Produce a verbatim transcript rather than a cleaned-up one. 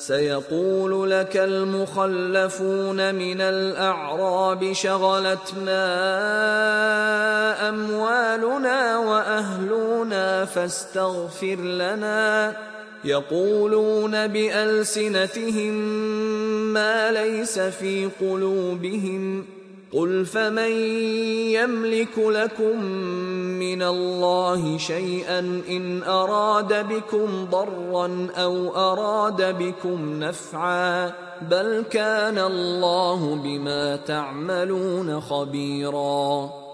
سيقول لك المخلفون من الأعراب شغلتنا أموالنا وأهلنا فاستغفر لنا، يقولون بألسنتهم ما ليس في قلوبهم، قل فمن يملك لكم من الله شيئا إن أراد بكم ضرا أو أراد بكم نفعا، بل كان الله بما تعملون خبيرا.